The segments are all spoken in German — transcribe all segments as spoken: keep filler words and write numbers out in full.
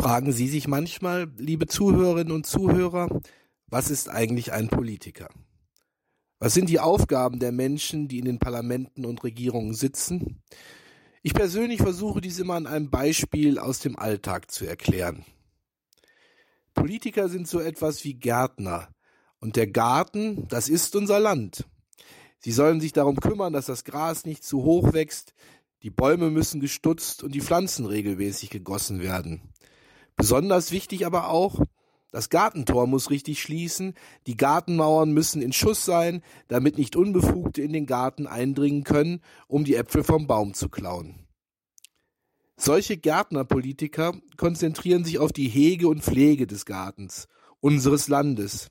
Fragen Sie sich manchmal, liebe Zuhörerinnen und Zuhörer, was ist eigentlich ein Politiker? Was sind die Aufgaben der Menschen, die in den Parlamenten und Regierungen sitzen? Ich persönlich versuche dies immer an einem Beispiel aus dem Alltag zu erklären. Politiker sind so etwas wie Gärtner und der Garten, das ist unser Land. Sie sollen sich darum kümmern, dass das Gras nicht zu hoch wächst, die Bäume müssen gestutzt und die Pflanzen regelmäßig gegossen werden. Besonders wichtig aber auch, das Gartentor muss richtig schließen, die Gartenmauern müssen in Schuss sein, damit nicht Unbefugte in den Garten eindringen können, um die Äpfel vom Baum zu klauen. Solche Gärtnerpolitiker konzentrieren sich auf die Hege und Pflege des Gartens, unseres Landes.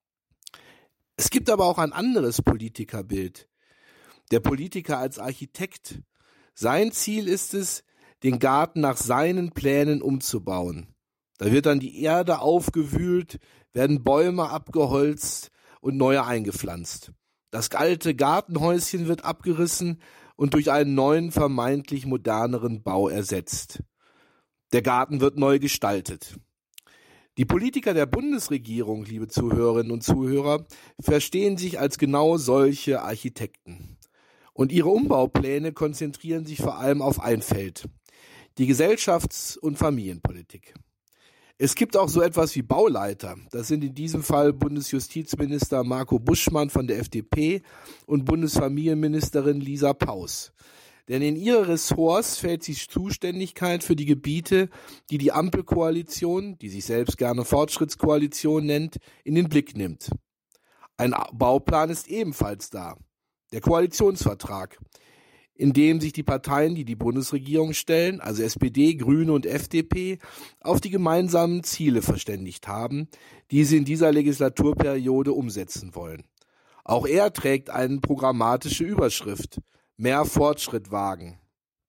Es gibt aber auch ein anderes Politikerbild. Der Politiker als Architekt. Sein Ziel ist es, den Garten nach seinen Plänen umzubauen. Da wird dann die Erde aufgewühlt, werden Bäume abgeholzt und neue eingepflanzt. Das alte Gartenhäuschen wird abgerissen und durch einen neuen, vermeintlich moderneren Bau ersetzt. Der Garten wird neu gestaltet. Die Politiker der Bundesregierung, liebe Zuhörerinnen und Zuhörer, verstehen sich als genau solche Architekten. Und ihre Umbaupläne konzentrieren sich vor allem auf ein Feld: die Gesellschafts- und Familienpolitik. Es gibt auch so etwas wie Bauleiter. Das sind in diesem Fall Bundesjustizminister Marco Buschmann von der F D P und Bundesfamilienministerin Lisa Paus. Denn in ihre Ressorts fällt die Zuständigkeit für die Gebiete, die die Ampelkoalition, die sich selbst gerne Fortschrittskoalition nennt, in den Blick nimmt. Ein Bauplan ist ebenfalls da: der Koalitionsvertrag, in dem sich die Parteien, die die Bundesregierung stellen, also S P D, Grüne und F D P, auf die gemeinsamen Ziele verständigt haben, die sie in dieser Legislaturperiode umsetzen wollen. Auch er trägt eine programmatische Überschrift: mehr Fortschritt wagen.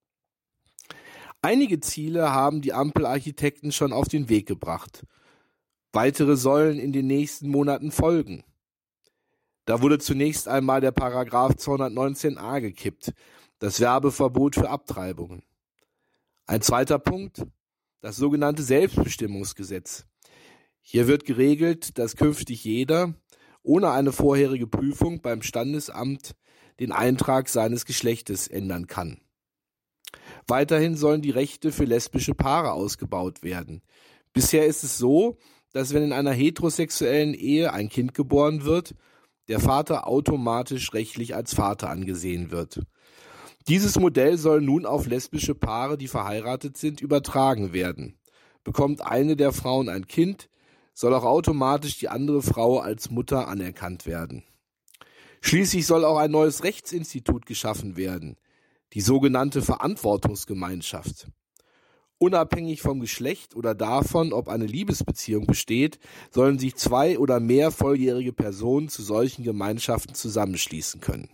Einige Ziele haben die Ampelarchitekten schon auf den Weg gebracht. Weitere sollen in den nächsten Monaten folgen. Da wurde zunächst einmal der Paragraph zweihundertneunzehn a gekippt, das Werbeverbot für Abtreibungen. Ein zweiter Punkt: das sogenannte Selbstbestimmungsgesetz. Hier wird geregelt, dass künftig jeder ohne eine vorherige Prüfung beim Standesamt den Eintrag seines Geschlechtes ändern kann. Weiterhin sollen die Rechte für lesbische Paare ausgebaut werden. Bisher ist es so, dass wenn in einer heterosexuellen Ehe ein Kind geboren wird, der Vater automatisch rechtlich als Vater angesehen wird. Dieses Modell soll nun auf lesbische Paare, die verheiratet sind, übertragen werden. Bekommt eine der Frauen ein Kind, soll auch automatisch die andere Frau als Mutter anerkannt werden. Schließlich soll auch ein neues Rechtsinstitut geschaffen werden, die sogenannte Verantwortungsgemeinschaft. Unabhängig vom Geschlecht oder davon, ob eine Liebesbeziehung besteht, sollen sich zwei oder mehr volljährige Personen zu solchen Gemeinschaften zusammenschließen können.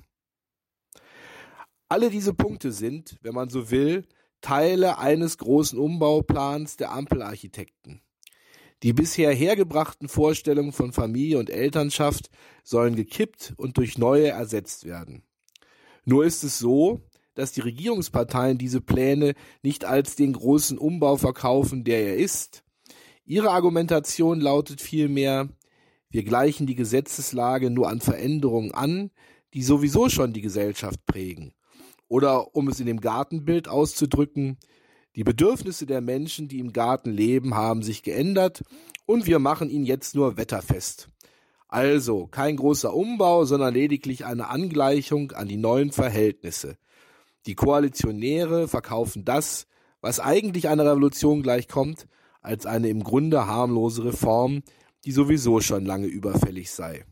Alle diese Punkte sind, wenn man so will, Teile eines großen Umbauplans der Ampelarchitekten. Die bisher hergebrachten Vorstellungen von Familie und Elternschaft sollen gekippt und durch neue ersetzt werden. Nur ist es so, dass die Regierungsparteien diese Pläne nicht als den großen Umbau verkaufen, der er ist. Ihre Argumentation lautet vielmehr: wir gleichen die Gesetzeslage nur an Veränderungen an, die sowieso schon die Gesellschaft prägen. Oder um es in dem Gartenbild auszudrücken: die Bedürfnisse der Menschen, die im Garten leben, haben sich geändert und wir machen ihn jetzt nur wetterfest. Also kein großer Umbau, sondern lediglich eine Angleichung an die neuen Verhältnisse. Die Koalitionäre verkaufen das, was eigentlich einer Revolution gleichkommt, als eine im Grunde harmlose Reform, die sowieso schon lange überfällig sei.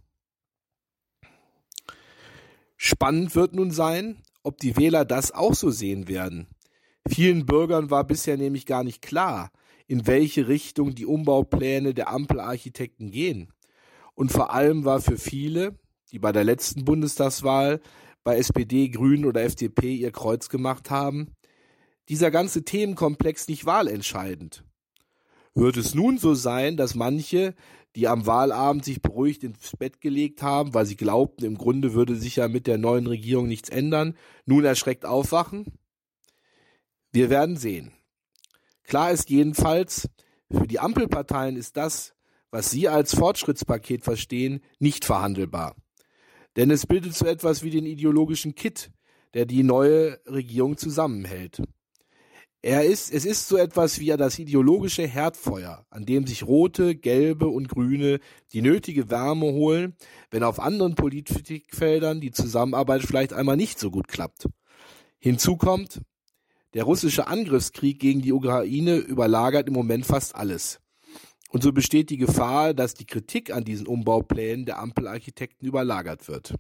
Spannend wird nun sein, ob die Wähler das auch so sehen werden. Vielen Bürgern war bisher nämlich gar nicht klar, in welche Richtung die Umbaupläne der Ampelarchitekten gehen. Und vor allem war für viele, die bei der letzten Bundestagswahl bei S P D, Grünen oder F D P ihr Kreuz gemacht haben, dieser ganze Themenkomplex nicht wahlentscheidend. Wird es nun so sein, dass manche, die am Wahlabend sich beruhigt ins Bett gelegt haben, weil sie glaubten, im Grunde würde sich ja mit der neuen Regierung nichts ändern, nun erschreckt aufwachen? Wir werden sehen. Klar ist jedenfalls, Für die Ampelparteien ist das, was sie als Fortschrittspaket verstehen, nicht verhandelbar. Denn es bildet so etwas wie den ideologischen Kitt, der die neue Regierung zusammenhält. Er ist, es ist so etwas wie das ideologische Herdfeuer, an dem sich Rote, Gelbe und Grüne die nötige Wärme holen, wenn auf anderen Politikfeldern die Zusammenarbeit vielleicht einmal nicht so gut klappt. Hinzu kommt, der russische Angriffskrieg gegen die Ukraine überlagert im Moment fast alles. Und so besteht die Gefahr, dass die Kritik an diesen Umbauplänen der Ampelarchitekten überlagert wird.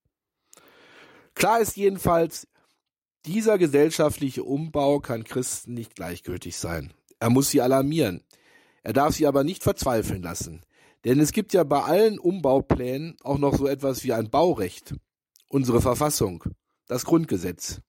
Klar ist jedenfalls, dieser gesellschaftliche Umbau kann Christen nicht gleichgültig sein. Er muss sie alarmieren. Er darf sie aber nicht verzweifeln lassen. Denn es gibt ja bei allen Umbauplänen auch noch so etwas wie ein Baurecht, unsere Verfassung, das Grundgesetz.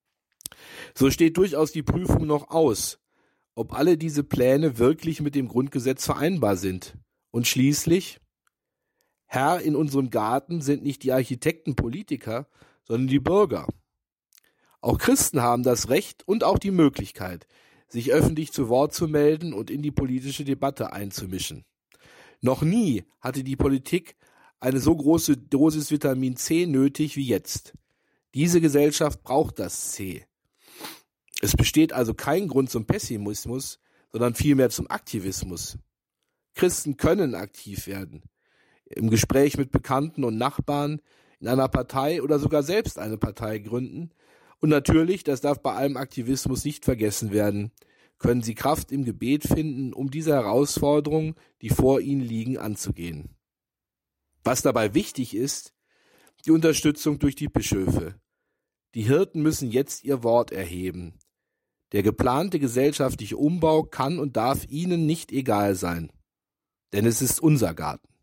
So steht durchaus die Prüfung noch aus, ob alle diese Pläne wirklich mit dem Grundgesetz vereinbar sind. Und schließlich, Herr in unserem Garten sind nicht die Architekten Politiker, sondern die Bürger. Auch Christen haben das Recht und auch die Möglichkeit, sich öffentlich zu Wort zu melden und in die politische Debatte einzumischen. Noch nie hatte die Politik eine so große Dosis Vitamin C nötig wie jetzt. Diese Gesellschaft braucht das C. Es besteht also kein Grund zum Pessimismus, sondern vielmehr zum Aktivismus. Christen können aktiv werden. Im Gespräch mit Bekannten und Nachbarn, in einer Partei oder sogar selbst eine Partei gründen. Und natürlich, das darf bei allem Aktivismus nicht vergessen werden, können Sie Kraft im Gebet finden, um diese Herausforderungen, die vor Ihnen liegen, anzugehen. Was dabei wichtig ist, die Unterstützung durch die Bischöfe. Die Hirten müssen jetzt ihr Wort erheben. Der geplante gesellschaftliche Umbau kann und darf ihnen nicht egal sein, denn es ist unser Garten.